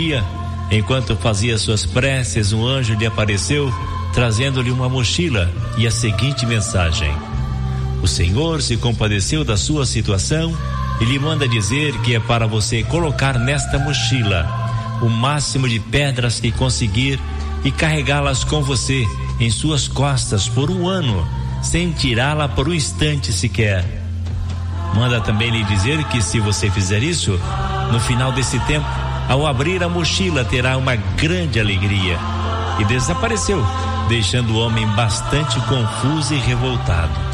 Enquanto fazia suas preces, um anjo lhe apareceu, trazendo-lhe uma mochila e a seguinte mensagem: o Senhor se compadeceu da sua situação e lhe manda dizer que é para você colocar nesta mochila o máximo de pedras que conseguir e carregá-las com você em suas costas por um ano, sem tirá-la por um instante sequer. Manda também lhe dizer que se você fizer isso, no final desse tempo, ao abrir a mochila, terá uma grande alegria. E desapareceu, deixando o homem bastante confuso e revoltado.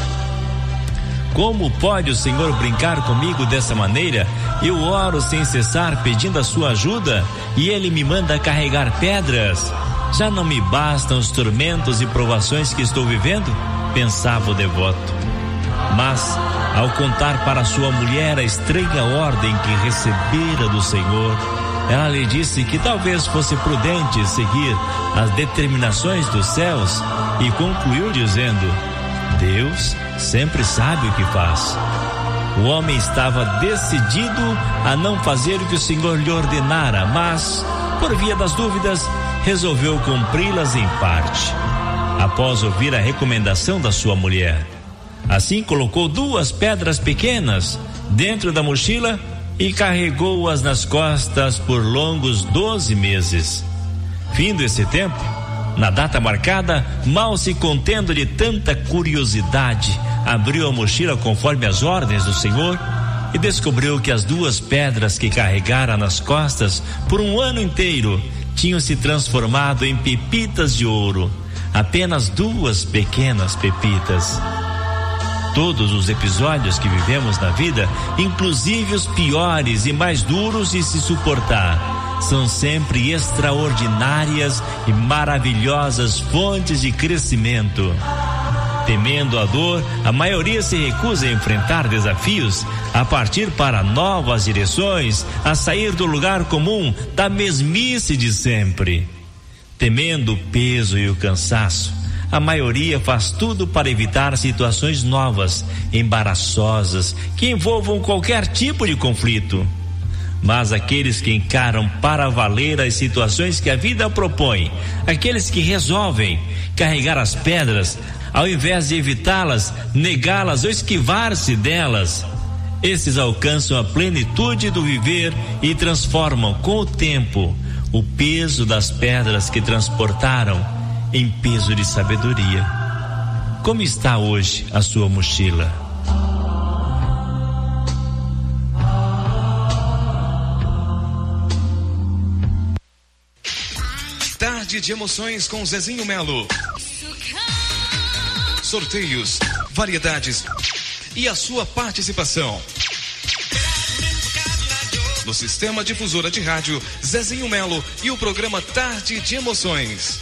Como pode o Senhor brincar comigo dessa maneira? Eu oro sem cessar pedindo a sua ajuda e ele me manda carregar pedras. Já não me bastam os tormentos e provações que estou vivendo? Pensava o devoto. Mas, ao contar para sua mulher a estranha ordem que recebera do Senhor, ela lhe disse que talvez fosse prudente seguir as determinações dos céus e concluiu dizendo: Deus sempre sabe o que faz. O homem estava decidido a não fazer o que o Senhor lhe ordenara, mas, por via das dúvidas, resolveu cumpri-las em parte. Após ouvir a recomendação da sua mulher, assim colocou 2 pedras pequenas dentro da mochila e carregou-as nas costas por longos 12 meses. Findo esse tempo, na data marcada, mal se contendo de tanta curiosidade, abriu a mochila conforme as ordens do Senhor e descobriu que as 2 pedras que carregara nas costas por um ano inteiro tinham se transformado em pepitas de ouro. Apenas 2 pequenas pepitas. Todos os episódios que vivemos na vida, inclusive os piores e mais duros de se suportar, são sempre extraordinárias e maravilhosas fontes de crescimento. Temendo a dor, a maioria se recusa a enfrentar desafios, a partir para novas direções, a sair do lugar comum, da mesmice de sempre. Temendo o peso e o cansaço, a maioria faz tudo para evitar situações novas, embaraçosas, que envolvam qualquer tipo de conflito. Mas aqueles que encaram para valer as situações que a vida propõe, aqueles que resolvem carregar as pedras, ao invés de evitá-las, negá-las ou esquivar-se delas, esses alcançam a plenitude do viver e transformam com o tempo o peso das pedras que transportaram em peso de sabedoria. Como está hoje a sua mochila? Tarde de emoções com Zezinho Melo. Sorteios, variedades e a sua participação. No Sistema Difusora de Rádio, Zezinho Melo e o programa Tarde de Emoções.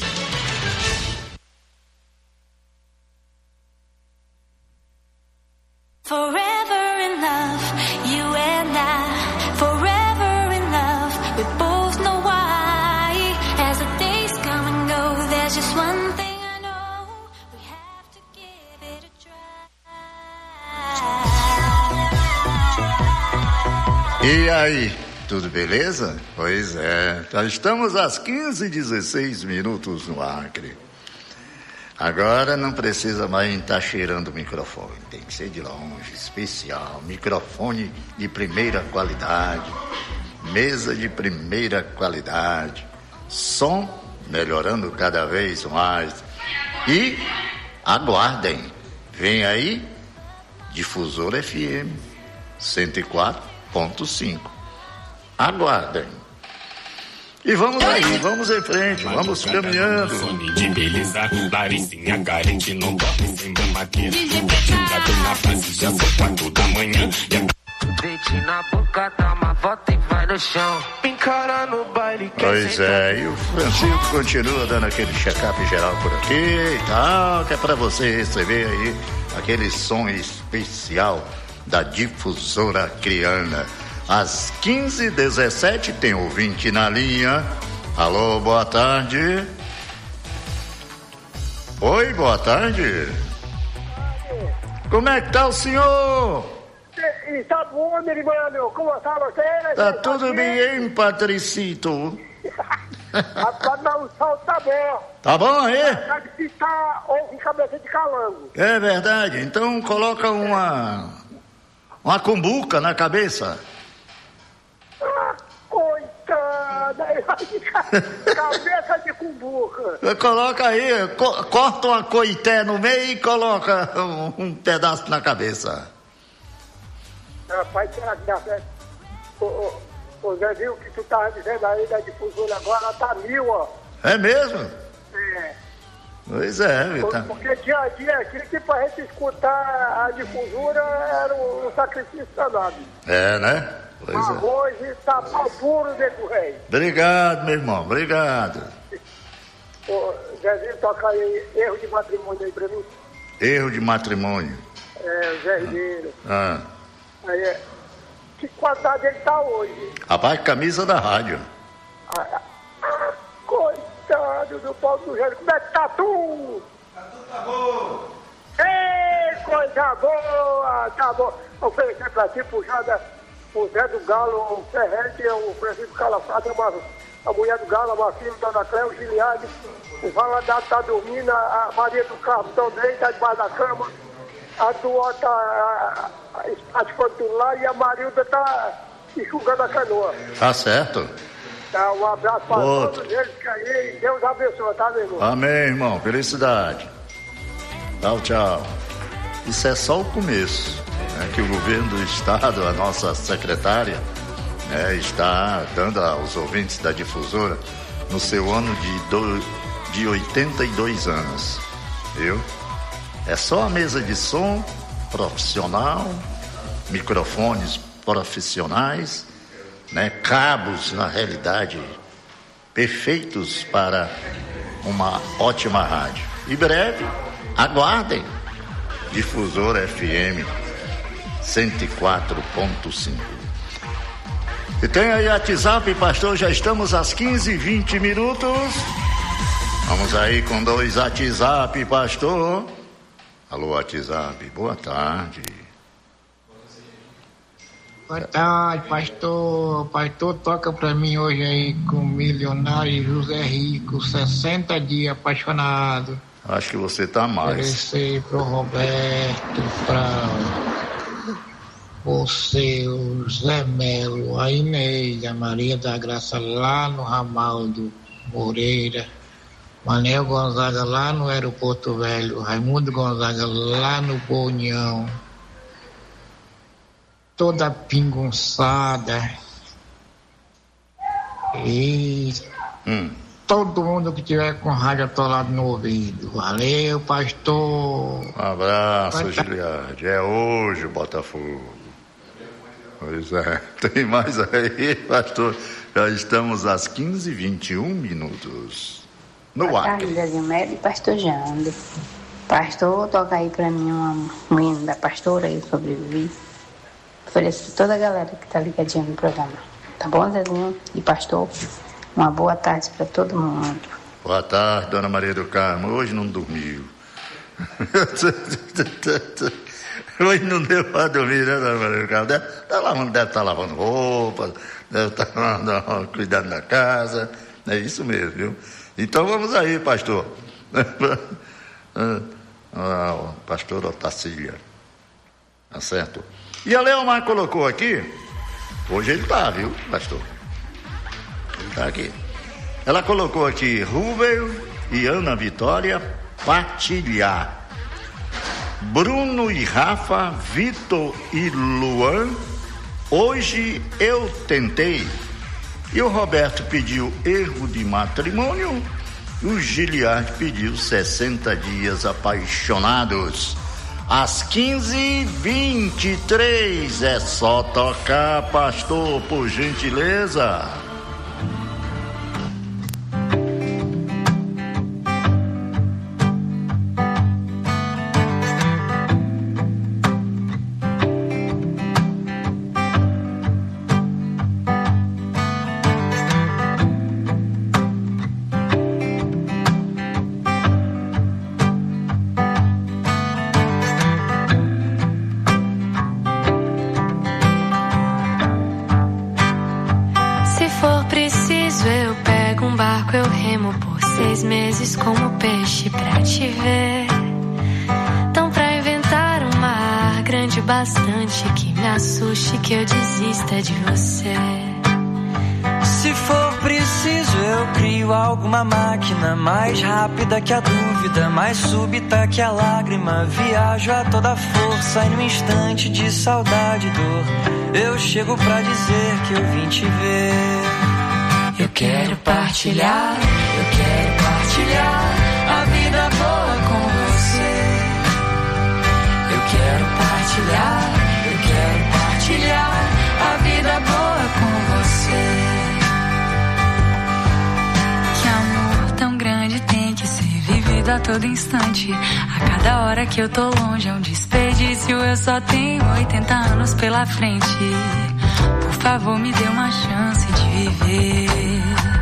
Forever in love, you and I. Forever in love, we both know why. As the days come and go, there's just one thing I know. We have to give it a try. E aí, tudo beleza? Pois é, já estamos às 15h16 no Acre. Agora não precisa mais estar cheirando o microfone, tem que ser de longe, especial, microfone de primeira qualidade, mesa de primeira qualidade, som melhorando cada vez mais. E aguardem, vem aí Difusora FM 104.5. Aguardem. E vamos aí, vamos em frente, vamos caminhando. De beleza, Laricinha carente, não bota em cima aqui. Quando da manhã. Deite na boca, dá uma volta e vai no chão. Encara no baile. Pois é, e o Francisco continua dando aquele check-up geral por aqui e tal, que é pra você receber aí aquele som especial da Difusora Criana. Às 15h17 tem ouvinte na linha. Alô, boa tarde. Oi, boa tarde. Como é que tá o senhor? Está bom, meu irmão? Como está você? Tá tudo bem, Patricito? Rapaz, não, o sol tá bom. Tá bom aí? Tá de ficar ovo em cabeça de calango. É verdade. Então coloca uma cumbuca na cabeça. Coitada, cabeça de cumbuca. Coloca aí, corta uma coité no meio e coloca um pedaço na cabeça. Rapaz, será que dá certo? Ô Zé, viu o que tu tava dizendo aí da difusora agora? Tá 1000, ó. É mesmo? É. Pois é, viu? Tá. Porque dia a dia aqui, que pra gente escutar a difusora era um sacrifício danado. É, né? Pois arroz e tapau puro dentro do rei. Obrigado, meu irmão, obrigado. Ô, Zezinho, toca aí erro de matrimônio aí pra mim. Erro de matrimônio. É, Zé Ribeiro. Ah. Aí, que qualidade ele tá hoje? Rapaz, camisa da rádio. Coitado do Paulo do Gênero, como é que tá tu? Tá bom. Ei, coisa boa, tá bom. Oferecer pra ti, puxada, o Zé do Galo, o Ferrete, o Francisco Calafate, a mulher do Galo, a Marcinho, a Dona Cléo, o Giliade, o Valadato tá dormindo, a Maria do Carmo também, tá debaixo da cama, a Duota, a lá e a Marilda tá enxugando a canoa. Tá certo. Tá, um abraço para todos eles que aí, Deus abençoe, tá, meu irmão? Amém, irmão, felicidade. Tchau, tchau. Isso é só o começo, né, que o governo do estado, a nossa secretária, está dando aos ouvintes da difusora no seu ano de 82 anos, viu? É só a mesa de som profissional, microfones profissionais, né? Cabos, na realidade, perfeitos para uma ótima rádio. Em breve, aguardem, Difusora FM 104.5. E tem aí WhatsApp, pastor, já estamos às 15h20. Vamos aí com 2 WhatsApp, pastor. Alô, WhatsApp, boa tarde. Boa tarde, pastor. Pastor, toca pra mim hoje aí com o milionário José Rico, 60 dias apaixonado. Acho que você tá mais. Oferecer pro Roberto, pra você, o Zé Melo, a Inês, a Maria da Graça lá no ramal do Moreira, Manel Gonzaga lá no Aeroporto Velho, Raimundo Gonzaga lá no Bonhão, toda pingunçada e todo mundo que tiver com rádio atolado no ouvido. Valeu, pastor. Um abraço, Giliade. É hoje o Botafogo. Pois é. Tem mais aí, pastor? Já estamos às 15h21. No ar. Boa tarde, Zezinho Melo e pastor Jando. Pastor, toca aí pra mim uma menina da pastora, eu sobrevivi. Ofereço toda a galera que tá ligadinha no programa. Tá bom, Zezinho e pastor? Uma boa tarde para todo mundo. Boa tarde, dona Maria do Carmo. Hoje não dormiu. Hoje não deu para dormir, né, dona Maria do Carmo? Deve estar lavando roupa, deve estar cuidando da casa. É isso mesmo, viu? Então vamos aí, pastor. O pastor Otacília. Tá certo? E a Leomar colocou aqui. Hoje ele tá, viu, pastor? Tá aqui. Ela colocou aqui Rubem e Ana Vitória partilhar. Bruno e Rafa, Vitor e Luan, hoje eu tentei. E o Roberto pediu erro de matrimônio. E o Giliard pediu 60 dias apaixonados. Às 15h23 é só tocar, pastor, por gentileza. Se num barco eu remo por 6 meses como peixe pra te ver. Então pra inventar um mar grande bastante que me assuste, que eu desista de você. Se for preciso eu crio alguma máquina mais rápida que a dúvida, mais súbita que a lágrima. Viajo a toda força e num instante de saudade e dor eu chego pra dizer que eu vim te ver. Eu quero partilhar a vida boa com você. Eu quero partilhar a vida boa com você. Que amor tão grande tem que ser vivido a todo instante. A cada hora que eu tô longe é um desperdício. Eu só tenho 80 anos pela frente. Por favor, me dê uma chance de viver.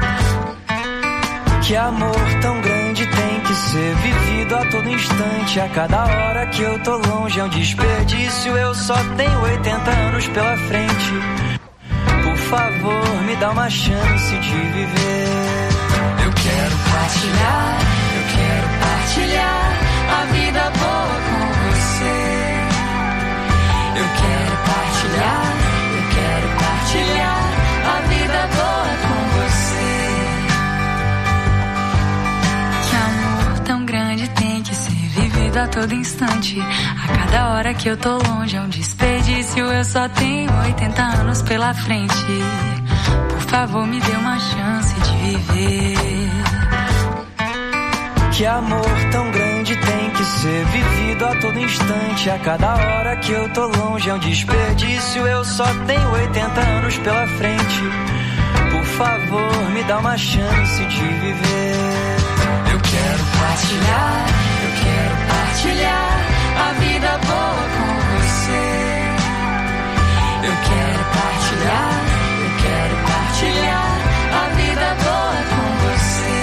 Que amor tão grande tem que ser vivido a todo instante. A cada hora que eu tô longe é um desperdício. Eu só tenho 80 anos pela frente. Por favor, me dá uma chance de viver. Eu quero partilhar a vida boa com você. Eu quero partilhar a vida boa com você. Que amor tão grande tem que ser vivido a todo instante. A cada hora que eu tô longe é um desperdício. Eu só tenho 80 anos pela frente. Por favor, me dê uma chance de viver. Que amor tão grande tem que ser vivido a todo instante. A cada hora que eu tô longe é um desperdício. Eu só tenho 80 anos pela frente. Por favor, me dá uma chance de viver. Eu quero partilhar a vida boa com você. Eu quero partilhar a vida boa com você.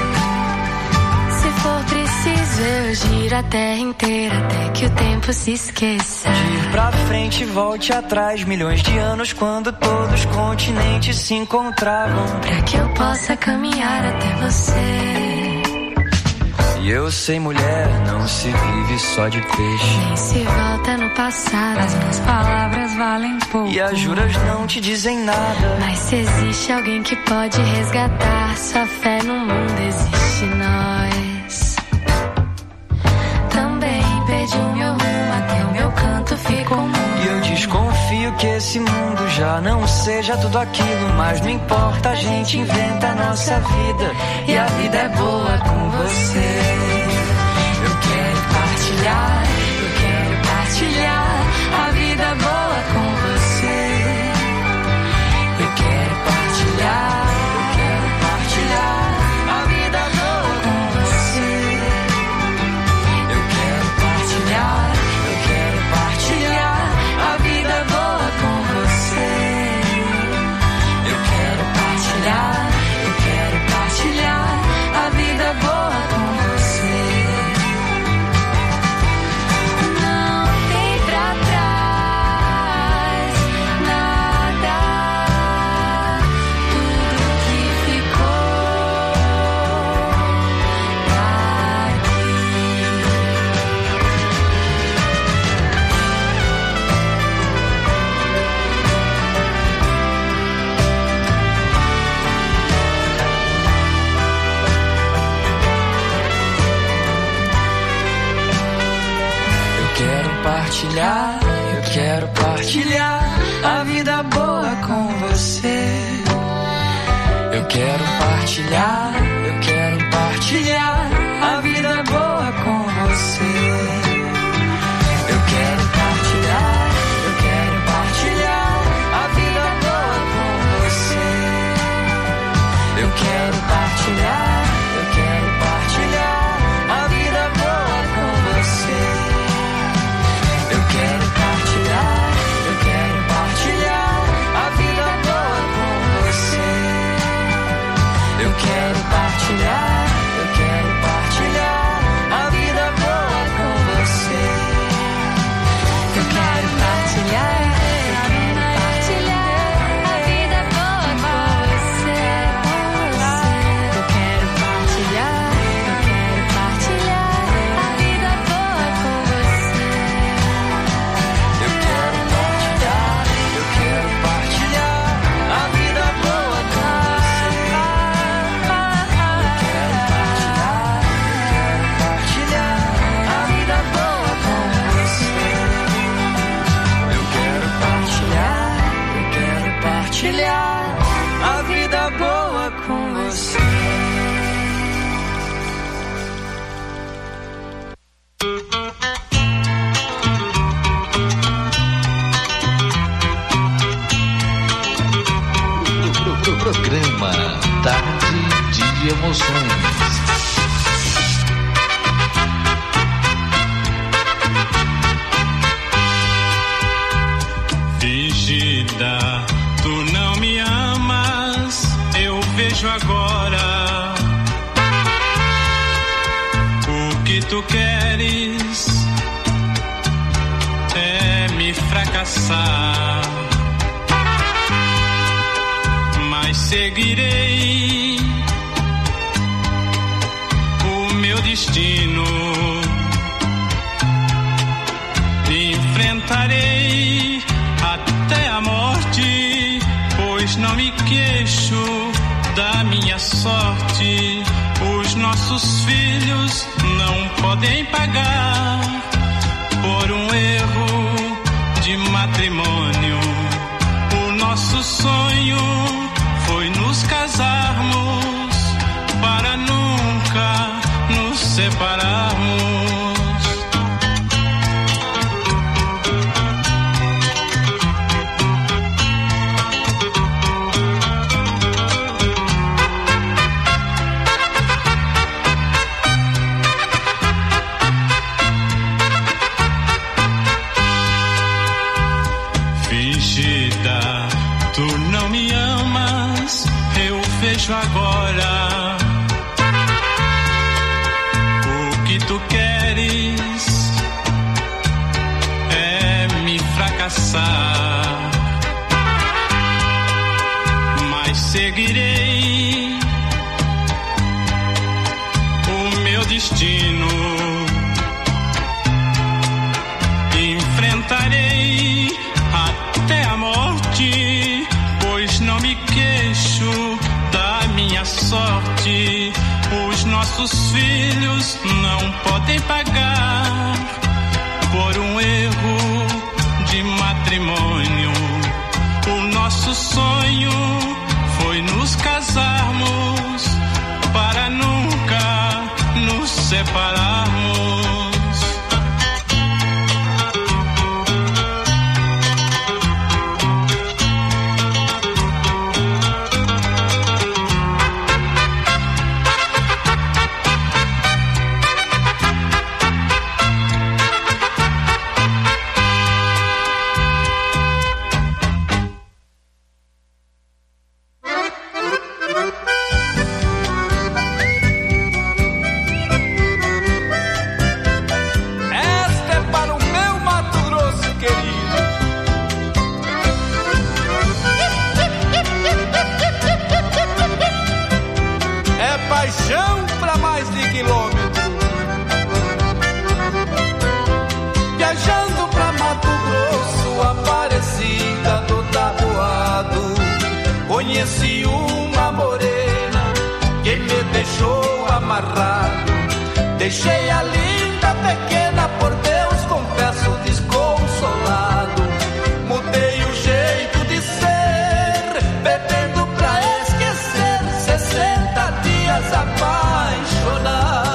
Se for preciso eu giro a terra inteira até que o tempo se esqueça. De ir pra frente e volte atrás, milhões de anos quando todos os continentes se encontravam. Pra que eu possa caminhar até você. E eu sei, mulher, não se vive só de peixe. Nem se volta no passado, as minhas palavras valem pouco. E as juras não te dizem nada. Mas se existe alguém que pode resgatar sua fé no mundo, existe nós. Também perdi o meu rumo, até o meu canto ficou mudo. E eu desconfio que esse mundo já não seja tudo aquilo. Mas não importa, a gente inventa a nossa vida. E a vida é boa com você. Eu quero partilhar a vida boa com você. Eu quero partilhar a vida boa com você. Eu quero partilhar a vida boa com você. Eu quero partilhar a vida boa com você. Não tem pra trás nada, tudo que ficou aqui. Eu quero partilhar a vida boa com você. Eu quero partilhar a vida boa com você. Eu quero partilhar a vida boa com você. Eu quero partilhar a vida boa com você. Eu quero partilhar a vida boa com você. Eu quero partilhar a vida boa com você. Eu quero partilhar a vida boa com você. de emoções. Fingida, tu não me amas, eu vejo agora. O que tu queres é me fracassar, mas seguirei o meu destino, enfrentarei até a morte, pois não me queixo da minha sorte. Os nossos filhos não podem pagar por um erro de matrimônio. O nosso sonho foi nos casarmos para nunca nos separarmos. Tu não me amas, eu vejo agora. O que tu queres é me fracassar, mas seguirei o meu destino, enfrentarei até a morte, pois não me queixo da minha sorte. Os nossos filhos não podem pagar por um erro de matrimônio. O nosso sonho foi nos casarmos para nunca nos separarmos. Conheci uma morena que me deixou amarrado. Deixei a linda pequena, por Deus confesso desconsolado. Mudei o jeito de ser, bebendo pra esquecer, 60 dias apaixonado.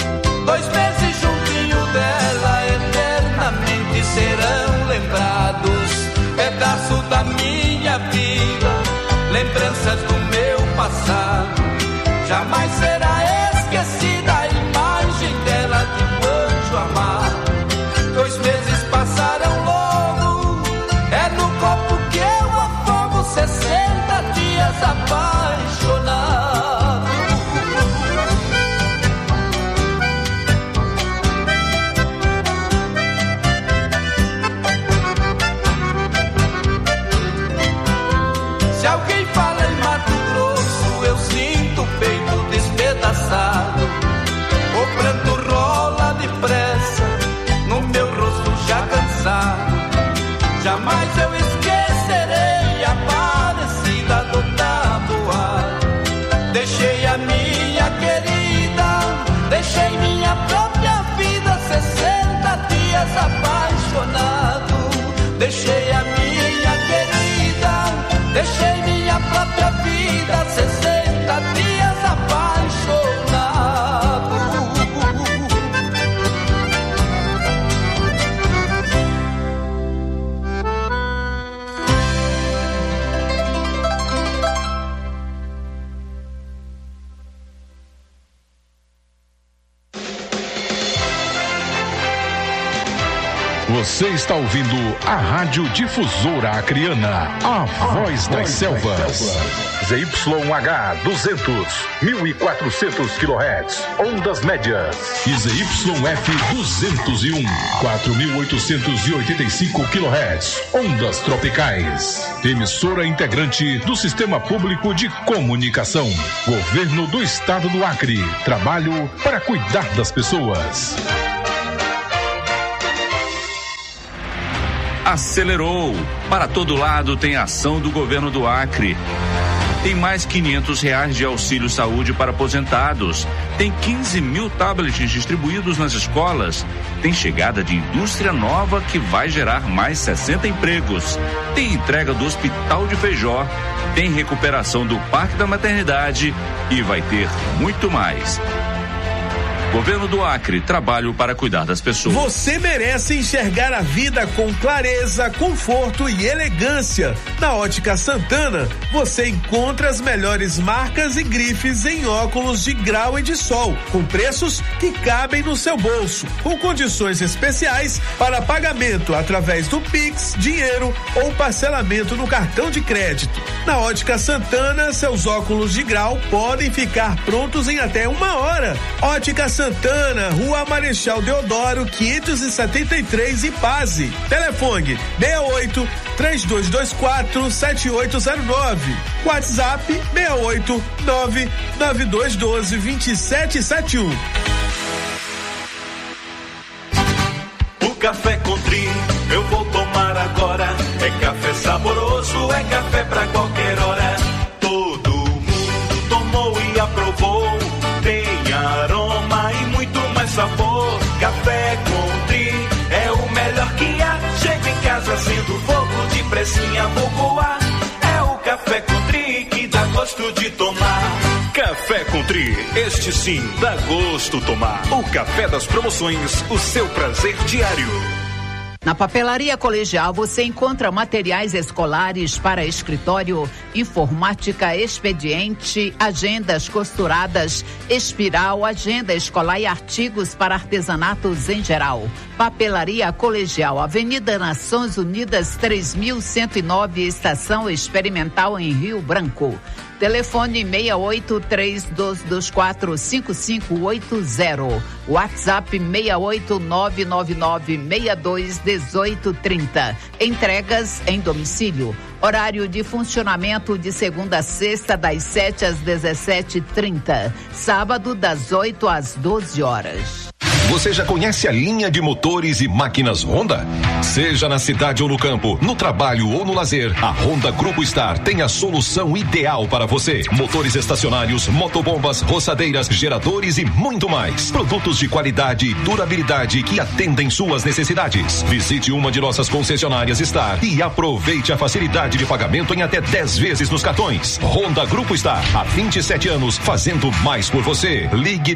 Serão lembrados Você está ouvindo a Rádio Difusora Acreana, a voz das selvas. ZYH 200, 1400 kHz, ondas médias. E ZYF 201, 4885 kHz, ondas tropicais. Emissora integrante do Sistema Público de Comunicação. Governo do Estado do Acre. Trabalho para cuidar das pessoas. Acelerou. Para todo lado tem ação do governo do Acre. Tem mais R$500 de auxílio saúde para aposentados. Tem 15 mil tablets distribuídos nas escolas. Tem chegada de indústria nova que vai gerar mais 60 empregos. Tem entrega do Hospital de Feijó. Tem recuperação do Parque da Maternidade e vai ter muito mais. Governo do Acre, trabalho para cuidar das pessoas. Você merece enxergar a vida com clareza, conforto e elegância. Na Ótica Santana, você encontra as melhores marcas e grifes em óculos de grau e de sol, com preços que cabem no seu bolso, com condições especiais para pagamento através do Pix, dinheiro ou parcelamento no cartão de crédito. Na Ótica Santana, seus óculos de grau podem ficar prontos em até 1 hora. Ótica Santana, Rua Marechal Deodoro, 573, Ipaze. Telefone 68 3224 7809. WhatsApp 68 99212 2771. O café Country eu vou tomar agora. É café saboroso, é café pra qualquer hora. Todo mundo tomou e aprovou. Tem aroma e muito mais sabor. Café Country é o melhor que há. Chega em casa sendo fogo de pressinha, vou voar. É o Café Country que dá gosto de tomar. Café Country, este sim dá gosto tomar. O café das promoções, o seu prazer diário. Na Papelaria Colegial você encontra materiais escolares para escritório, informática, expediente, agendas costuradas, espiral, agenda escolar e artigos para artesanatos em geral. Papelaria Colegial, Avenida Nações Unidas 3109, Estação Experimental em Rio Branco. Telefone 6832245580. WhatsApp 68999621830. Entregas em domicílio. Horário de funcionamento de segunda a sexta das 7 às 17h30. Sábado das 8 às 12 horas. Você já conhece a linha de motores e máquinas Honda? Seja na cidade ou no campo, no trabalho ou no lazer, a Honda Grupo Star tem a solução ideal para você. Motores estacionários, motobombas, roçadeiras, geradores e muito mais. Produtos de qualidade e durabilidade que atendem suas necessidades. Visite uma de nossas concessionárias Star e aproveite a facilidade de pagamento em até 10 vezes nos cartões. Honda Grupo Star, há 27 anos, fazendo mais por você. Ligue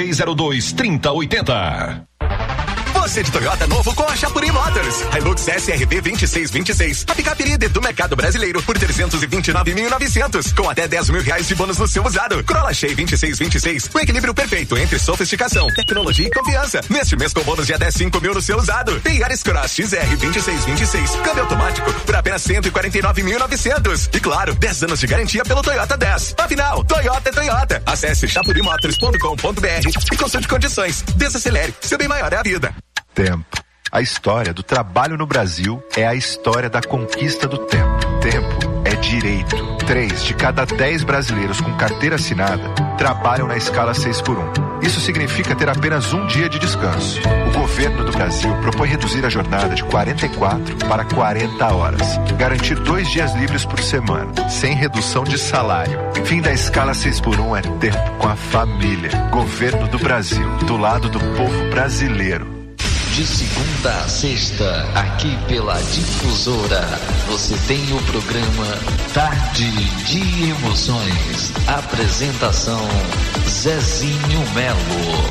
3302-3080. Você de Toyota novo com a Chapuri Motors. Hilux SRV 2626. A picape líder do mercado brasileiro por 329.900. Com até 10 mil reais de bônus no seu usado. Corolla Shea 2626. O equilíbrio perfeito entre sofisticação, tecnologia e confiança. Neste mês com bônus de até 5 mil no seu usado. E Yaris Cross XR 2626. Câmbio automático por apenas 149.900. E claro, 10 anos de garantia pelo Toyota 10. Afinal, Toyota é Toyota. Acesse chapurimotors.com.br e consulte condições. Desacelere. Seu bem maior é a vida. Tempo. A história do trabalho no Brasil é a história da conquista do tempo. Tempo é direito. 3 de cada 10 brasileiros com carteira assinada trabalham na escala 6x1. Isso significa ter apenas um dia de descanso. O governo do Brasil propõe reduzir a jornada de 44 para 40 horas. Garantir 2 dias livres por semana, sem redução de salário. Fim da escala 6x1 é tempo com a família. Governo do Brasil, do lado do povo brasileiro. De segunda a sexta, aqui pela Difusora, você tem o programa Tarde de Emoções. Apresentação Zezinho Melo.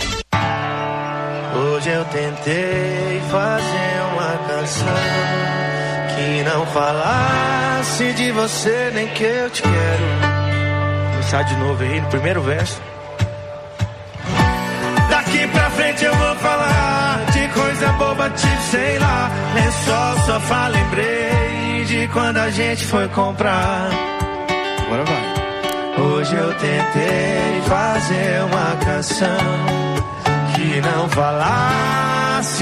Hoje eu tentei fazer uma canção que não falasse de você nem que eu te quero. Vou começar de novo aí no primeiro verso. Daqui pra frente eu vou falar de coisa boba tipo, sei lá, lençol, sofá, lembrei de quando a gente foi comprar. Agora vai. Hoje eu tentei fazer uma canção que não falasse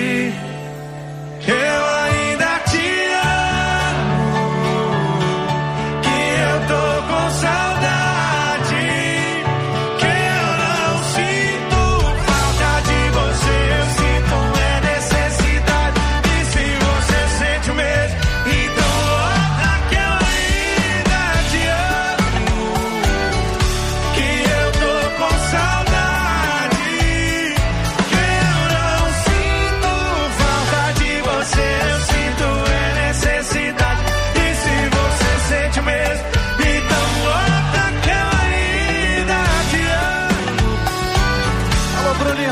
eu ainda te amo, que eu tô com saudade, que eu não sinto falta de você, eu sinto necessidade. E se você sente o mesmo, então outra que eu ainda te amo, que eu tô com saudade, que eu não sinto falta de você, eu sinto necessidade. E se você sente o mesmo, então outra que eu ainda te amo. Alô, Bruno e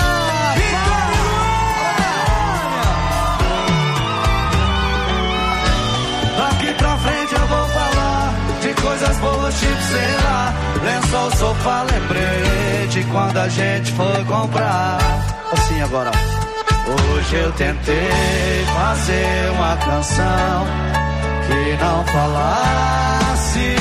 daqui pra frente eu vou falar de coisas boas, tipo, sei lá, lençol, sofá, lembrei de quando a gente foi comprar. Assim agora. Hoje eu tentei fazer uma canção que não falasse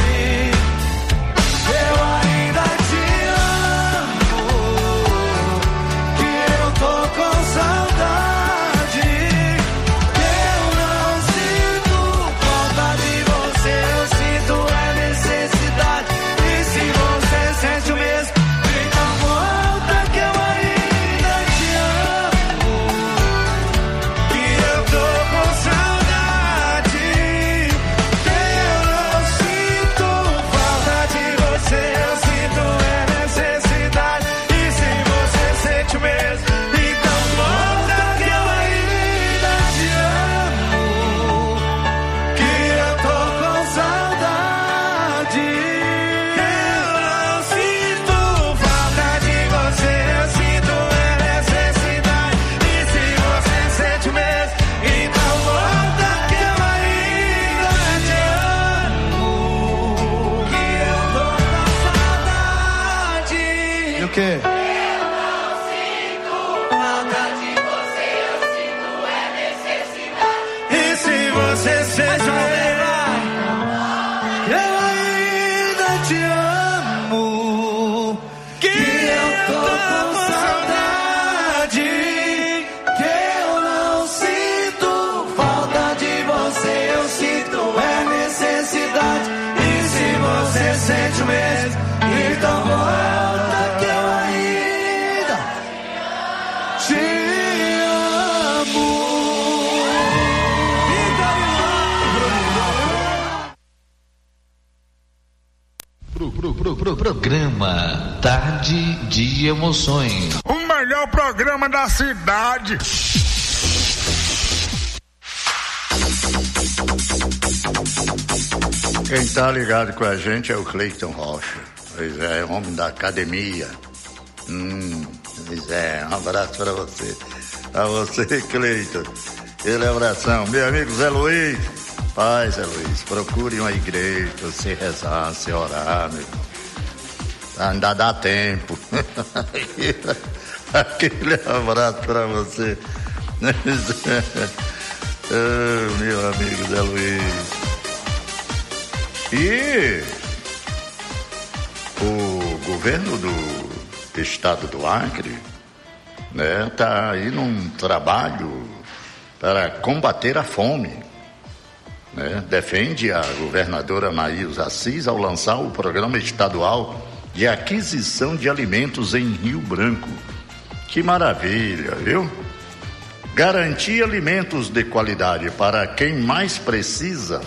eu ainda te amo, que eu tô com saudade, que eu não sinto falta de você, eu sinto necessidade. E se você sente o mesmo, então volta que eu ainda te amo, que eu tô com saudade, que eu não sinto falta de você, eu sinto necessidade. E se você sente o mesmo, então volta que eu ainda te amo, que eu tô com saudade, que eu não sinto falta de você, eu sinto necessidade. E se você sente o mesmo, então volta que eu ainda te amo, que eu tô com saudade. E o quê? E se você sente o eu ainda te amo, que eu tô com saudade, que eu não sinto falta de você, eu sinto necessidade. E se você sente o mesmo, então volta que eu ainda te amo. Programa Tarde de Emoções. O melhor programa da cidade. Quem tá ligado com a gente é o Cleiton Rocha. Pois é, homem da academia. Pois é, um abraço pra você. Pra você, Cleiton. Aquele abração. Meu amigo Zé Luiz. Pai, Zé Luiz, procure uma igreja pra você rezar, você orar, meu irmão. Ainda dá tempo. Aquele abraço pra você. Oh, meu amigo Zé Luiz. E o governo do estado do Acre, né, tá aí num trabalho para combater a fome. Né? Defende a governadora Maísa Assis ao lançar o programa estadual de aquisição de alimentos em Rio Branco. Que maravilha, viu? Garantir alimentos de qualidade para quem mais precisa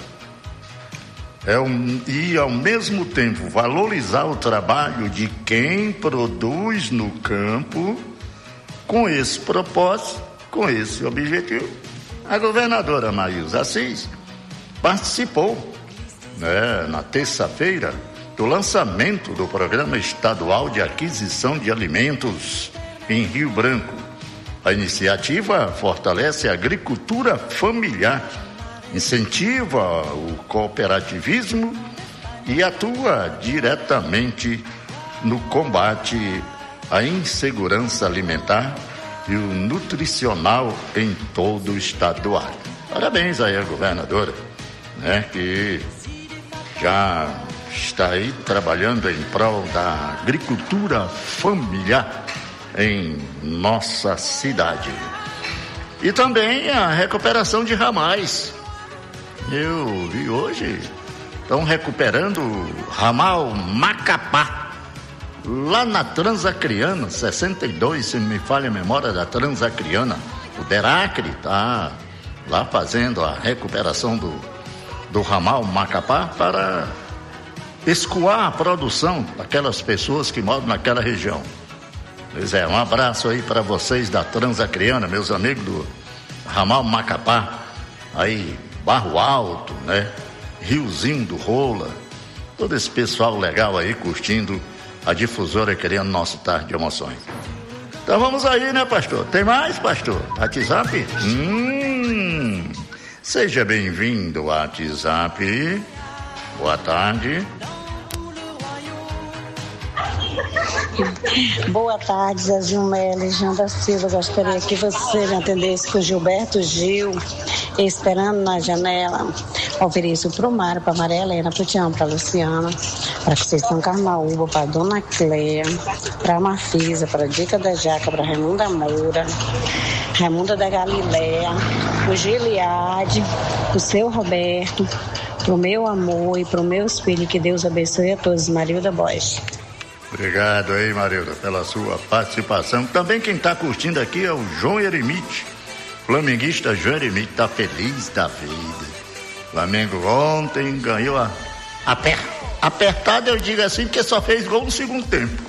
e, ao mesmo tempo, valorizar o trabalho de quem produz no campo. Com esse propósito, com esse objetivo, a governadora Maísa Assis participou, né, na terça-feira, do lançamento do Programa Estadual de Aquisição de Alimentos em Rio Branco. A iniciativa fortalece a agricultura familiar, incentiva o cooperativismo e atua diretamente no combate à insegurança alimentar e o nutricional em todo o estado do Acre. Parabéns aí à governadora, né, que já está aí trabalhando em prol da agricultura familiar em nossa cidade. E também a recuperação de ramais. Eu vi hoje, estão recuperando o ramal Macapá, lá na Transacriana, 62, se não me falha a memória da Transacriana. O Deracre está lá fazendo a recuperação do ramal Macapá para escoar a produção daquelas pessoas que moram naquela região. Pois é, um abraço aí para vocês da Transacriana, meus amigos do ramal Macapá, aí Barro Alto, né? Riozinho do Rola, todo esse pessoal legal aí curtindo a difusora, querendo nosso Tarde de Emoções. Então vamos aí, né, pastor? Tem mais, pastor? WhatsApp? Seja bem-vindo ao WhatsApp. Boa tarde. Boa tarde, Zezinho Melo, Janda Silva. Gostaria que você me atendesse com Gilberto Gil, Esperando na Janela. Ofereço para o Mário, para Maria Helena, para o Tião, para a Luciana, para a Conceição Carnaúba, para a Dona Cleia, para a Marfisa, para a Dica da Jaca, para a Raimunda Moura, Raimunda da Galileia, para o Giliade, para o seu Roberto, para o meu amor e para os meus filhos. Que Deus abençoe a todos. Marilda Bosch. Obrigado aí, Marilda, pela sua participação. Também quem está curtindo aqui é o João Eremite. Flamenguista João Eremite está feliz da vida. Flamengo ontem ganhou apertado, eu digo assim, porque só fez gol no segundo tempo.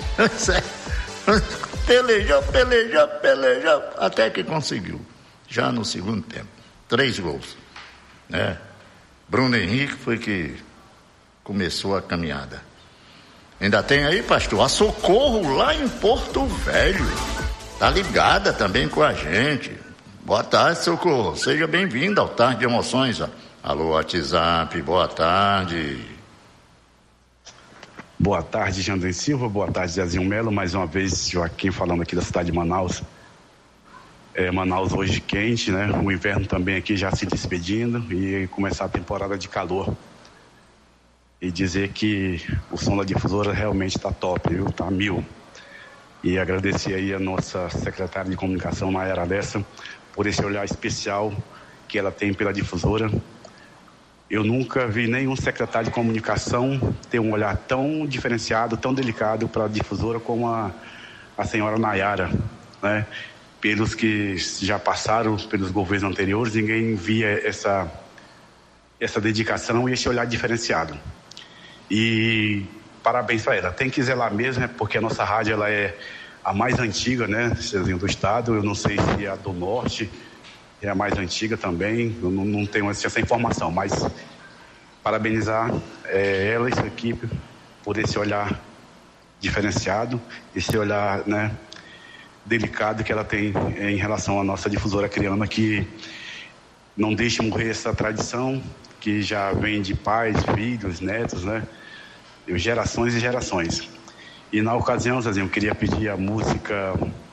Pelejou, até que conseguiu. Já no segundo tempo. 3 gols. Né? Bruno Henrique foi que começou a caminhada. Ainda tem aí, pastor, a Socorro lá em Porto Velho. Tá ligada também com a gente. Boa tarde, Socorro. Seja bem-vinda ao Tarde de Emoções. Alô, WhatsApp, boa tarde. Boa tarde, Jandan Silva. Boa tarde, Zezinho Melo. Mais uma vez, Joaquim falando aqui da cidade de Manaus. Manaus hoje quente, né? O inverno também aqui já se despedindo e começar a temporada de calor. E dizer que o som da difusora realmente está top, viu? Tá 1000. E agradecer aí a nossa secretária de comunicação, Nayara Lessa, por esse olhar especial que ela tem pela difusora. Eu nunca vi nenhum secretário de comunicação ter um olhar tão diferenciado, tão delicado para a difusora como a senhora Nayara, né? Pelos que já passaram pelos governos anteriores, ninguém via essa dedicação e esse olhar diferenciado. E parabéns para ela. Tem que zelar mesmo, né? Porque a nossa rádio ela é a mais antiga, né, do estado. Eu não sei se a do norte é a mais antiga também. Eu não tenho essa informação, mas parabenizar ela e sua equipe por esse olhar diferenciado, esse olhar, né, delicado que ela tem em relação à nossa difusora acreana, que não deixe morrer essa tradição que já vem de pais, filhos, netos, né? Gerações e gerações. E na ocasião, Zezinho, eu queria pedir a música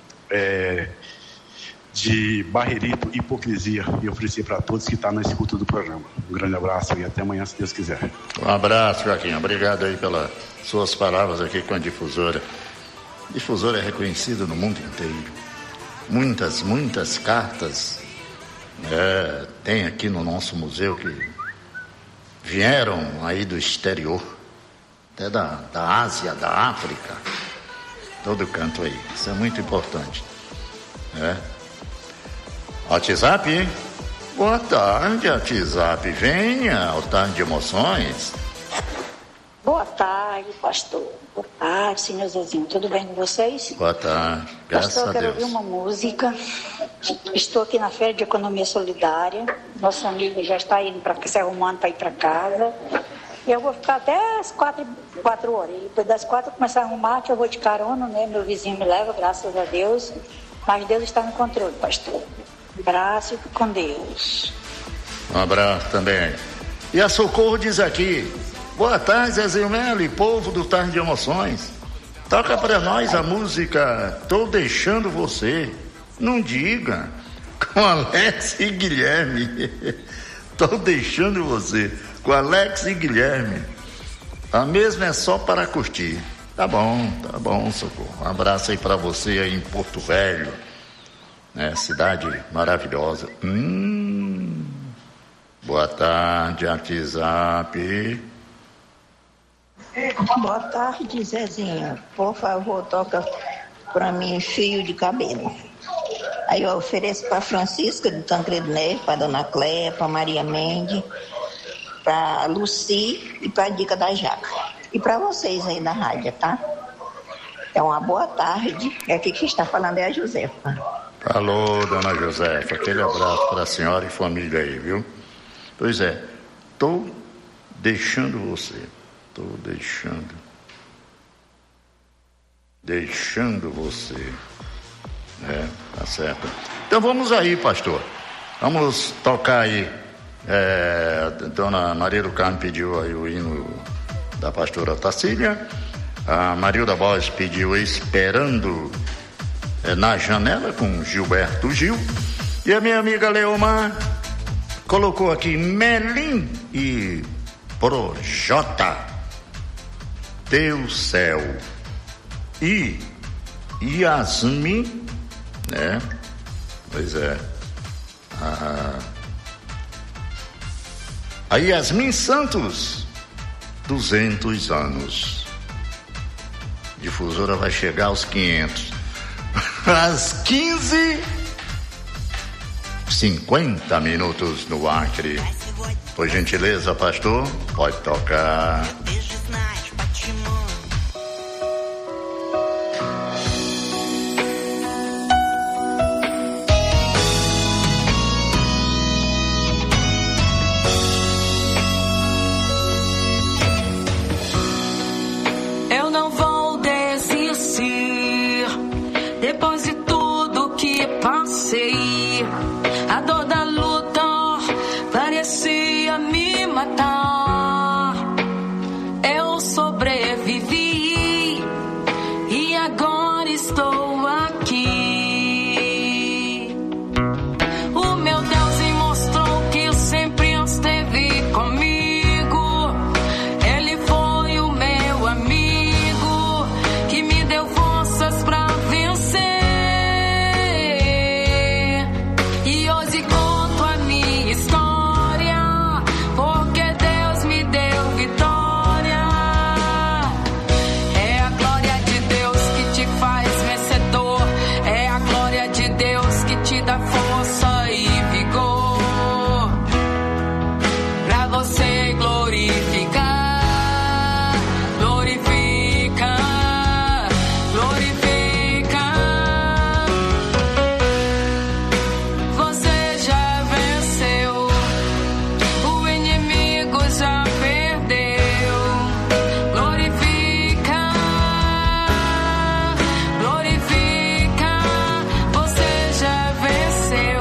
de Barrerito, Hipocrisia, e oferecer para todos que estão na escuta do programa. Um grande abraço e até amanhã, se Deus quiser. Um abraço, Joaquim. Obrigado aí pelas suas palavras aqui com a difusora. A difusora é reconhecida no mundo inteiro. Muitas cartas tem aqui no nosso museu que vieram aí do exterior, até da Ásia, da África, todo canto aí. Isso é muito importante. WhatsApp, hein? Boa tarde, WhatsApp. Venha ao Tarde de Emoções. Boa tarde, pastor. Boa tarde, senhor Zezinho. Tudo bem com vocês? Boa tarde. Graças a Deus. Pastor, eu quero ouvir uma música. Estou aqui na Feira de Economia Solidária. Nossa amiga já está indo se arrumando para ir para casa. E eu vou ficar até as 4 horas. E depois das 4 eu começar a arrumar, que eu vou de carona, né? Meu vizinho me leva, graças a Deus. Mas Deus está no controle, pastor. Um abraço com Deus. Um abraço também. E a Socorro diz aqui: boa tarde, Zezinho Melo e povo do Tarde de Emoções. Toca pra nós a música Tô Deixando Você. Não diga. Com Alex e Guilherme. Tô deixando você. Com Alex e Guilherme. A mesma é só para curtir. Tá bom, Socorro. Um abraço aí para você aí em Porto Velho. Cidade maravilhosa. Boa tarde, WhatsApp. Boa tarde, Zezinha. Por favor, toca para mim fio de cabelo. Aí eu ofereço para Francisca do Tancredo Neves, para Dona Cléia, para Maria Mendes, para Luci e para Dica da Jaca. E para vocês aí da rádio, tá? Então, uma boa tarde. Aqui que está falando é a Josefa. Alô, Dona Josefa. Aquele abraço para a senhora e família aí, viu? Pois é, tô deixando você. Tô deixando você. Tá certo. Então vamos aí, pastor. Vamos tocar aí. Dona Maria do Carmo pediu aí o hino da pastora Tacília. A Marilda Borges pediu Esperando na Janela com Gilberto Gil. E a minha amiga Leomar colocou aqui Melim e Projota, Teu Céu. E Yasmin, né? Pois é. A Yasmin Santos, 200 anos. Difusora vai chegar aos 500. Às 15h50 no Acre. Por gentileza, pastor, pode tocar. Eu não vou desistir depois de tudo que passei. A dor da luta parecia me matar. Eu sobrevivi e agora estou aqui. O meu Deus me mostrou que sempre esteve comigo. Ele foi o meu amigo que me deu forças pra vencer. E hoje conto a minha história, porque Deus me deu vitória. É a glória de Deus que te faz vencedor. É a glória de Deus que te dá força e vigor pra você glorificar. Glorifica, glorifica. Você já venceu, o inimigo já perdeu. Glorifica, glorifica. Você já venceu.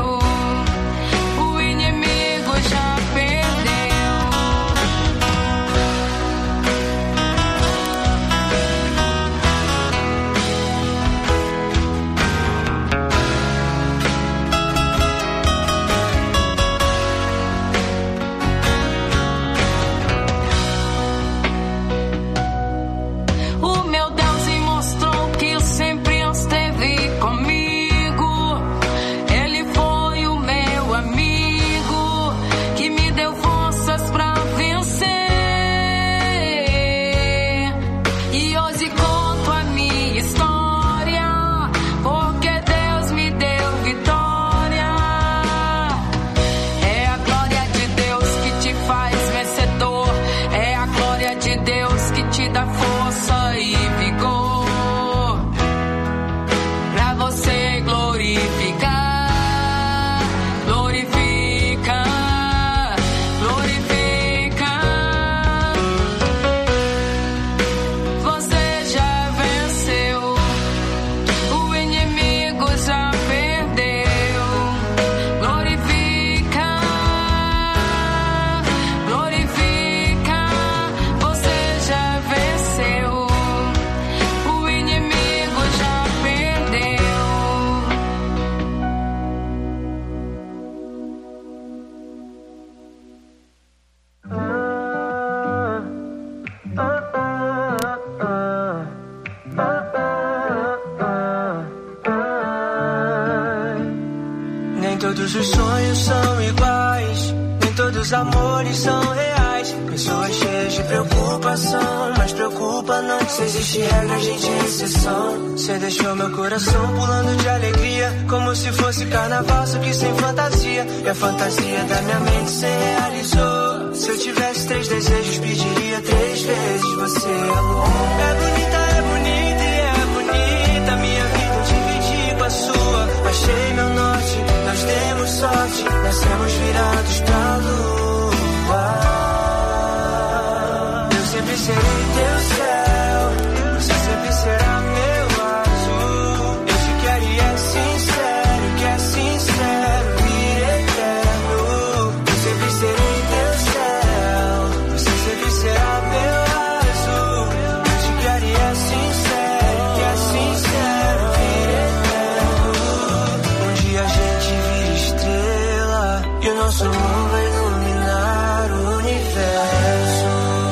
todos os sonhos são iguais, nem todos os amores são reais. Pessoas cheias de preocupação, mas preocupa não, se existe regra, a gente é exceção. Você deixou meu coração pulando de alegria, como se fosse carnaval, só que sem fantasia. E a fantasia da minha mente se realizou. Se eu tivesse 3 desejos, pediria 3 vezes você, amor. É bonita e é bonita minha vida, eu dividi com a sua. Achei meu norte, nós demos sorte, nascemos virados pra lua. Eu sempre serei teu céu, você sempre será meu azul. Eu te quero e é sincero, que é sincero e eterno. Eu sempre serei teu céu, você sempre será meu azul. Eu te quero e é sincero, que é sincero e eterno. Um dia a gente vira estrela e o nosso amor vai iluminar o universo.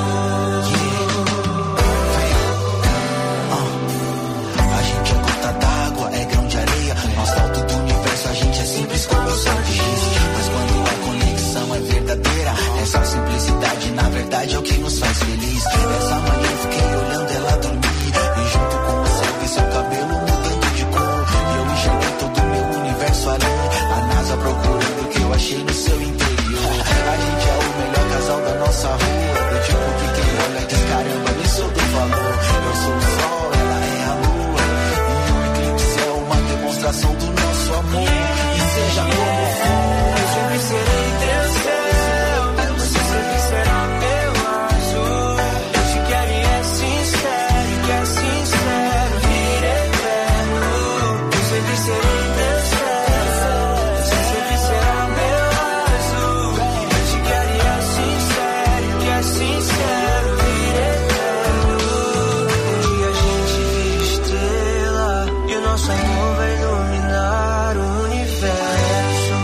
A gente é gota d'água, é grão de areia. No asfalto do universo a gente é simples como o som de giz. Mas quando a conexão é verdadeira, essa simplicidade na verdade é o que nos faz feliz. Essa manhã eu fiquei olhando ela dormir, e junto com o céu e seu cabelo mudando de cor, e eu enxerguei todo o meu universo ali. A NASA procurando o que eu achei no seu interior. A gente é o melhor casal da nossa rua, do tipo que quem olha diz caramba, nisso eu dou valor. Eu sou o sol, ela é a lua, e o eclipse é uma demonstração do nosso amor. E seja como for, eu sempre serei teu céu, você sempre será meu azul. Eu te quero e é sincero, que é sincero e eterno. Eu sempre serei teu céu, você sempre será meu azul. Eu te quero e é sincero, que é sincero e eterno. Um dia a gente vira estrela e o nosso amor vai iluminar o universo.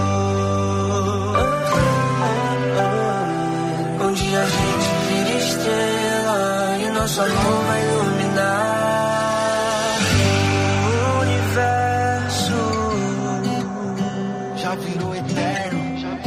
Um dia a gente vira estrela e o nosso amor vai iluminar o universo. já virou eterno.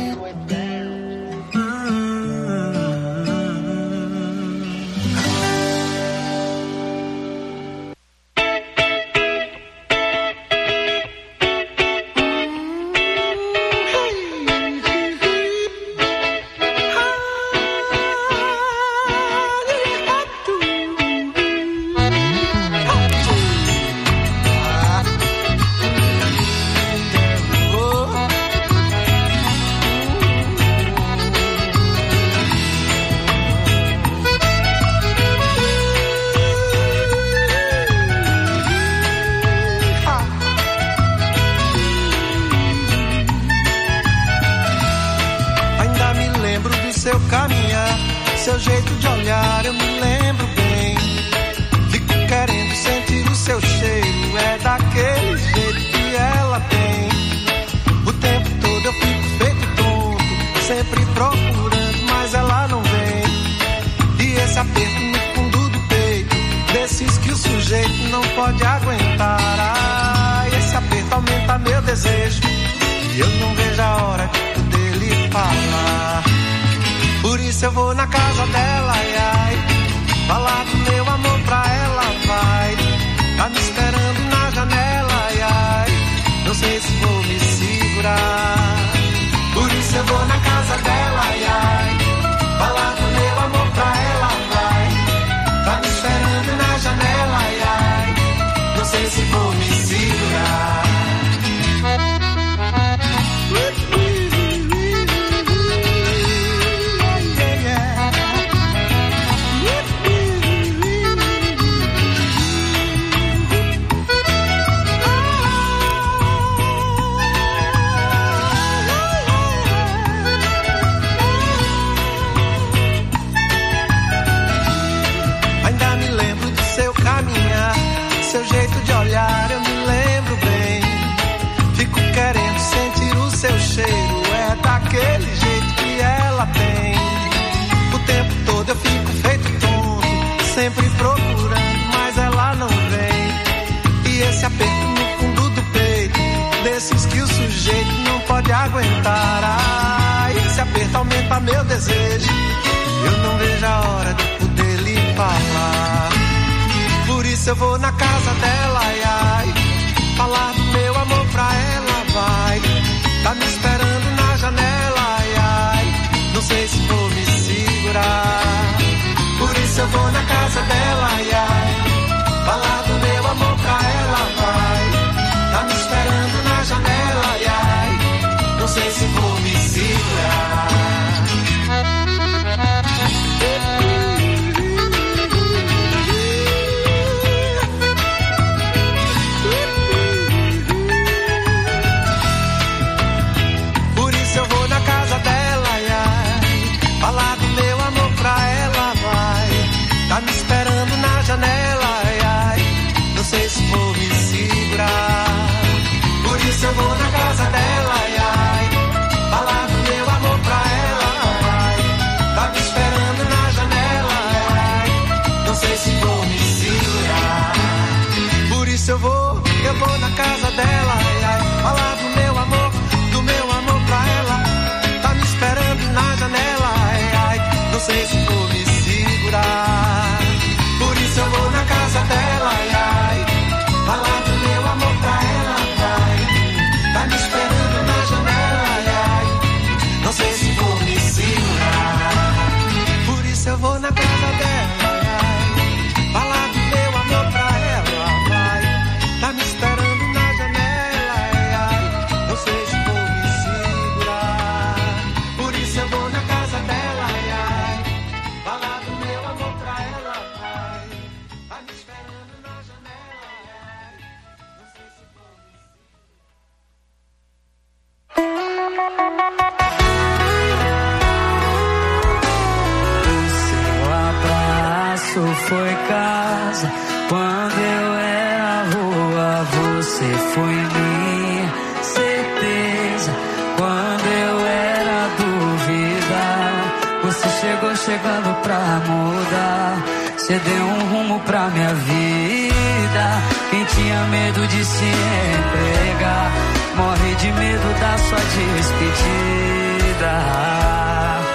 Ainda me lembro do seu caminhar, seu jeito de olhar, eu me lembro bem. Fico querendo sentir o seu cheiro, é daquele jeito que ela tem. O tempo todo eu fico feito tonto, sempre procurando, mas ela não vem. E esse aperto no fundo do peito, desses que o sujeito não pode aguentar. Ah, esse aperto aumenta meu desejo, e eu não vejo a hora de poder lhe falar. Por isso eu vou na casa dela, ai, ai, falar do meu amor pra ela, vai. Tá me esperando na janela, ai, ai, não sei se vou me segurar. Por isso eu vou na casa dela, ai, ai, falar do meu amor pra ela, vai. Tá me esperando na janela, ai, ai, não sei se vou me segurar. Ainda me lembro do seu caminhar, seu jeito de olhar, eu me lembro bem. Fico querendo sentir o seu cheiro, é daquele jeito que ela tem. O tempo todo eu fico feito tonto, sempre procurando, mas ela não vem. E esse aperto no fundo do peito, desses que o sujeito não aguentar. Ai, esse aperto aumenta meu desejo. Eu não vejo a hora de poder lhe falar. Por isso eu vou na casa dela, ai, ai, falar do meu amor pra ela, vai. Tá me esperando na janela, ai, ai, não sei se vou me segurar. Por isso eu vou na casa dela, ai, ai, falar do meu amor pra ela, vai. Tá me esperando na janela, ai, ai, não sei se vou me segurar. Por isso eu vou na casa dela, ai, ai, falar do meu amor pra ela, vai. Tá me esperando na janela, ai, ai, não sei se vou me segurar. Por isso eu vou na casa dela, ai, ai, falar do meu amor pra ela, ai. Tá me esperando na janela, ai, não sei se vou me segurar. Por isso eu vou na casa dela, ai, ai, falar do meu amor pra ela. Tá me esperando na janela, ai, ai, não sei se vou me segurar. Por isso eu vou na casa dela, ai, ai, falar do meu amor pra ela, vai. Tá me esperando na janela, ai, ai, não sei se vou me segurar. Por isso eu vou na casa dela, ai, ai, falar do meu amor pra ela, vai. Tá me esperando na janela, ai, ai, não sei se vou me segurar. Por isso eu vou na casa dela, ai, ai, falar do meu amor pra ela, vai. Tá me esperando na janela, ai, não sei se vou me O seu abraço foi casa, quando eu era rua, você foi minha certeza. Quando eu era dúvida, você chegou chegando pra mudar. Você deu um rumo pra minha vida. Quem tinha medo de se entregar, morre de medo da sua despedida.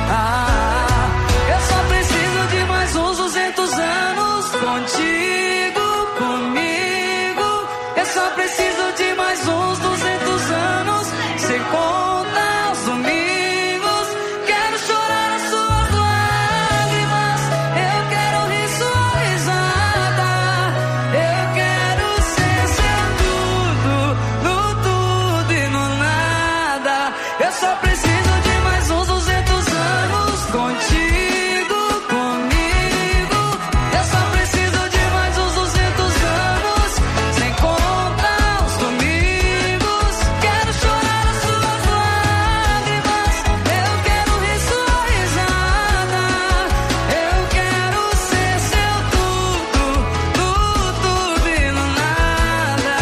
Eu só preciso de mais uns 200 anos contigo, comigo. Eu só preciso de mais uns 200 anos, sem contar os domingos. Quero chorar as suas lágrimas, eu quero rir sua risada. Eu quero ser seu tudo, no tudo e no nada. Eu só preciso de mais uns 200 anos contigo, comigo. Eu só preciso de mais uns 200 anos, sem contar os domingos. Quero chorar as suas lágrimas, eu quero rir sua risada. Eu quero ser seu tudo, no tudo e no nada.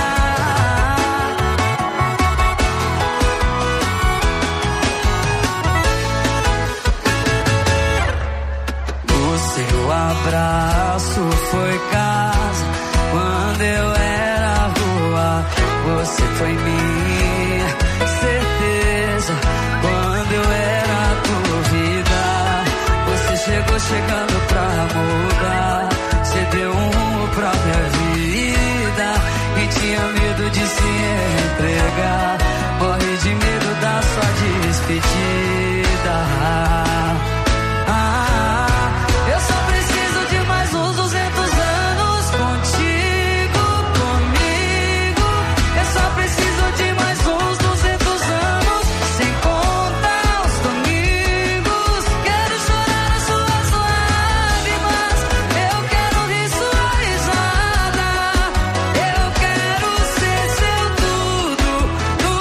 O seu abraço foi casa, quando eu era rua, você foi minha certeza. Quando eu era dúvida, você chegou chegando pra mudar. Você deu um rumo pra minha vida. E tinha medo de se entregar, morre de medo da sua despedida. Eu só preciso de mais uns 200 anos contigo, comigo. Eu só preciso de mais uns 200 anos, sem contar os domingos. Quero chorar as suas lágrimas, eu quero rir sua risada. Eu quero ser seu tudo, no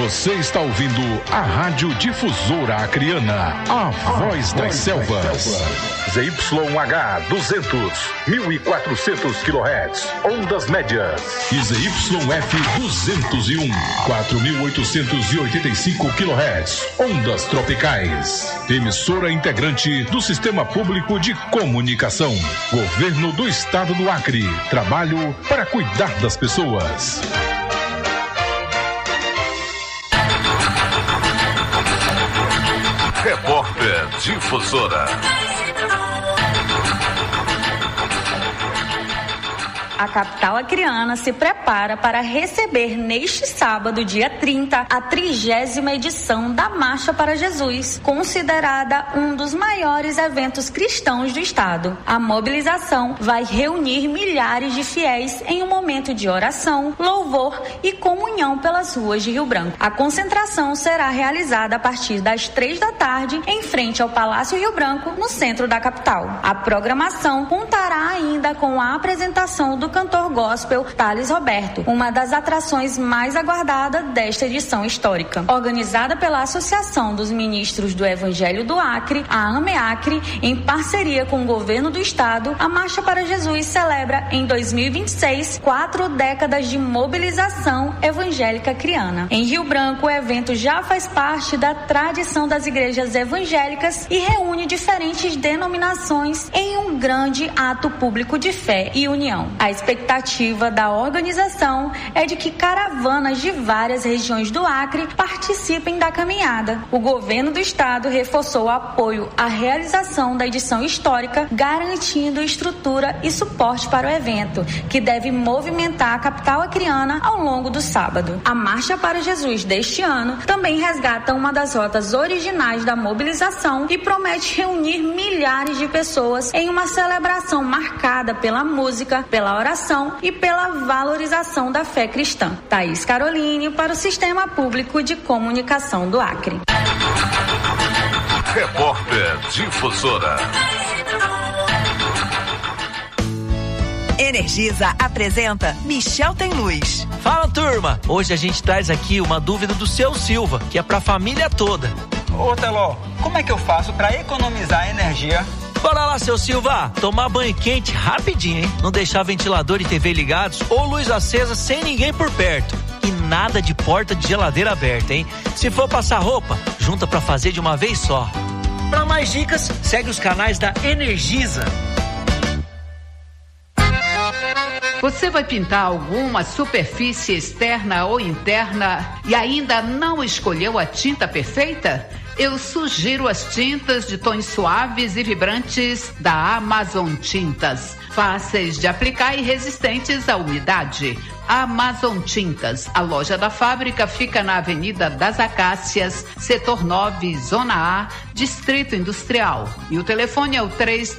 Você está ouvindo a Rádio Difusora Acreana, a voz das selvas. ZYH 200, 1400 kHz, ondas médias. E ZYF 201, 4885 kHz, ondas tropicais. Emissora integrante do Sistema Público de Comunicação. Governo do Estado do Acre. Trabalho para cuidar das pessoas. Repórter Difusora. A capital acreana se prepara para receber neste sábado, dia 30, a 30ª edição da Marcha para Jesus, considerada um dos maiores eventos cristãos do estado. A mobilização vai reunir milhares de fiéis em um momento de oração, louvor e comunhão pelas ruas de Rio Branco. A concentração será realizada a partir das 3 da tarde, em frente ao Palácio Rio Branco, no centro da capital. A programação contará ainda com a apresentação do cantor gospel Thales Roberto, uma das atrações mais aguardadas desta edição histórica. Organizada pela Associação dos Ministros do Evangelho do Acre, a AMEACRE, em parceria com o governo do estado, a Marcha para Jesus celebra em 2026 4 décadas de mobilização evangélica acreana. Em Rio Branco, o evento já faz parte da tradição das igrejas evangélicas e reúne diferentes denominações em um grande ato público de fé e união. A expectativa da organização é de que caravanas de várias regiões do Acre participem da caminhada. O governo do estado reforçou o apoio à realização da edição histórica, garantindo estrutura e suporte para o evento, que deve movimentar a capital acreana ao longo do sábado. A Marcha para Jesus deste ano também resgata uma das rotas originais da mobilização e promete reunir milhares de pessoas em uma celebração marcada pela música, pela oração e pela valorização da fé cristã. Thaís Caroline para o Sistema Público de Comunicação do Acre. Repórter Difusora. Energisa apresenta Michel Tem Luz. Fala, turma! Hoje a gente traz aqui uma dúvida do seu Silva, que é pra família toda. Ô, Teló, como é que eu faço pra economizar energia? Bora lá, seu Silva, tomar banho quente rapidinho, hein? Não deixar ventilador e TV ligados ou luz acesa sem ninguém por perto. E nada de porta de geladeira aberta, hein? Se for passar roupa, junta pra fazer de uma vez só. Pra mais dicas, segue os canais da Energisa. Você vai pintar alguma superfície externa ou interna e ainda não escolheu a tinta perfeita? Eu sugiro as tintas de tons suaves e vibrantes da Amazon Tintas. Fáceis de aplicar e resistentes à umidade. Amazon Tintas. A loja da fábrica fica na Avenida das Acácias, Setor 9, Zona A, Distrito Industrial. E o telefone é o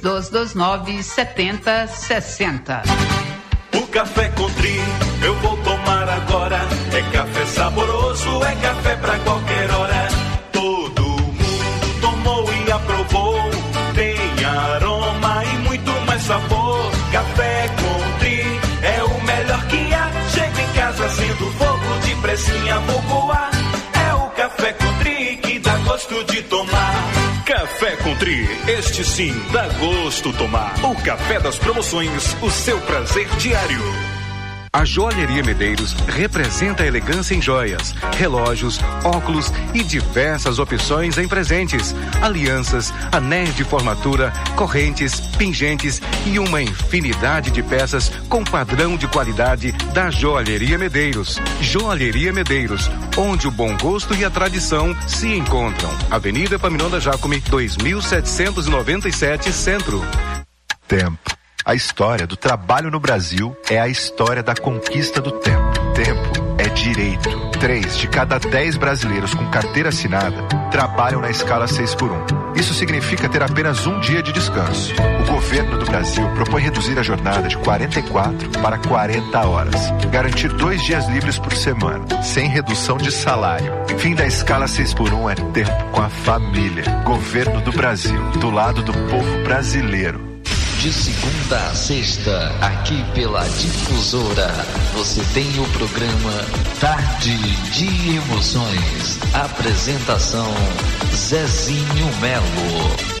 3229-7060. O café Country eu vou tomar agora. É café saboroso, é café pra qualquer hora. Todo mundo tomou e aprovou. Tem aroma e muito mais sabor. Café Country é o melhor que há. Chega em casa sendo fogo de pressinha, vou voar. É o Café Country que dá gosto de tomar. Café Country, este sim dá gosto tomar. O café das promoções, o seu prazer diário. A Joalheria Medeiros representa a elegância em joias, relógios, óculos e diversas opções em presentes, alianças, anéis de formatura, correntes, pingentes e uma infinidade de peças com padrão de qualidade da Joalheria Medeiros. Joalheria Medeiros, onde o bom gosto e a tradição se encontram. Avenida Epaminondas Jacome, 2797, Centro. Tempo. A história do trabalho no Brasil é a história da conquista do tempo. Tempo é direito. 3 de cada 10 brasileiros com carteira assinada trabalham na escala 6x1. Isso significa ter apenas um dia de descanso. O governo do Brasil propõe reduzir a jornada de 44 para 40 horas. Garantir 2 dias livres por semana, sem redução de salário. Fim da escala 6x1 é tempo com a família. Governo do Brasil, do lado do povo brasileiro. De segunda a sexta, aqui pela Difusora, você tem o programa Tarde de Emoções. Apresentação Zezinho Melo.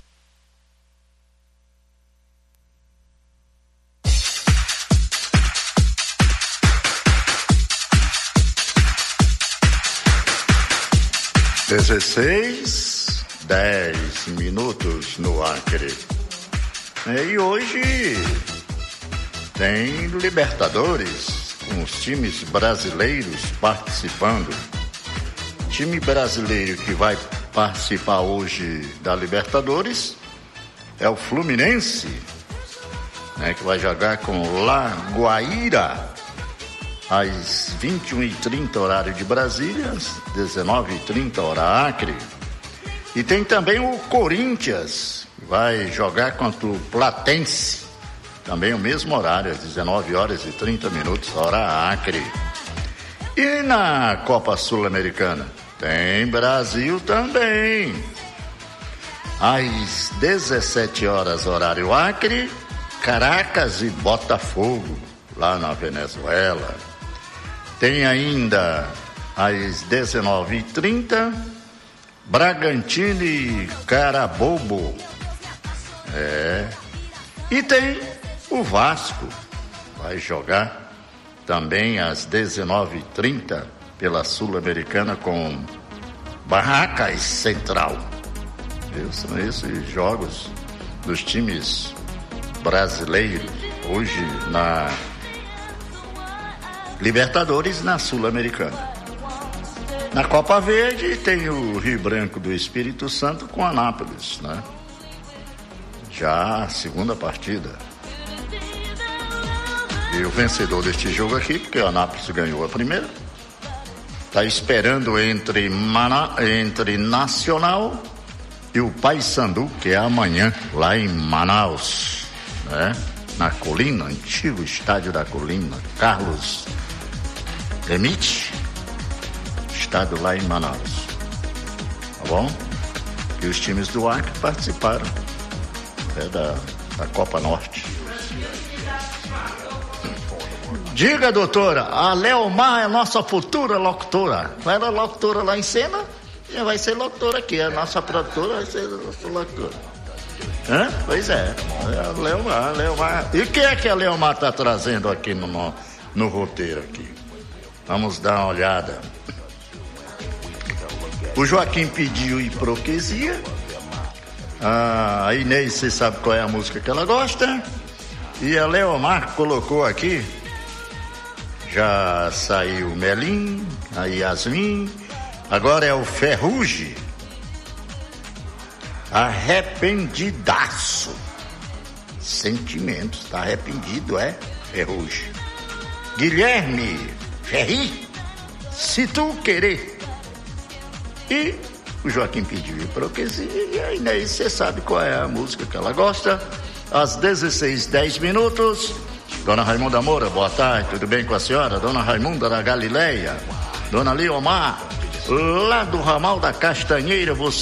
(16:10) no Acre. E hoje tem Libertadores, com os times brasileiros participando. Time brasileiro que vai participar hoje da Libertadores é o Fluminense, né, que vai jogar com La Guaira às 21h30 horário de Brasília, às 19h30 hora Acre. E tem também o Corinthians, que vai jogar contra o Platense, também o mesmo horário, às 19h30 hora Acre. E na Copa Sul-Americana tem Brasil também. Às 17 horas horário Acre, Caracas e Botafogo, lá na Venezuela. Tem ainda às 19h30, Bragantino e Carabobo. E tem o Vasco, vai jogar também às 19h30 pela Sul-Americana com Barracas Central. São esses jogos dos times brasileiros hoje na Libertadores, na Sul-Americana. Na Copa Verde tem o Rio Branco do Espírito Santo com Anápolis, né? Já a segunda partida. E o vencedor deste jogo aqui, porque o Anápolis ganhou a primeira, está esperando entre Nacional e o Paysandu, que é amanhã, lá em Manaus, né? Na Colina, antigo estádio da Colina, Carlos Demite, estádio lá em Manaus. Tá bom? E os times do Acre participaram da Copa Norte. Diga, doutora, a Leomar é nossa futura locutora. Ela era locutora lá em cima e vai ser locutora aqui. A nossa produtora vai ser nossa locutora. Pois é, a Leomar. E o que é que a Leomar está trazendo aqui no roteiro aqui? Vamos dar uma olhada. O Joaquim pediu hipocrisia. A Inês, você sabe qual é a música que ela gosta. E a Leomar colocou aqui. Já saiu o Melim, a Yasmin. Agora é o Ferrugem. Arrependidaço. Sentimentos, tá arrependido, Ferrugem. Guilherme Ferri, se tu querer. E o Joaquim pediu hipocrisia. E a Inês, você sabe qual é a música que ela gosta. Às 16:10. Dona Raimunda Moura, boa tarde, tudo bem com a senhora? Dona Raimunda da Galileia. Dona Leomar, lá do ramal da Castanheira, você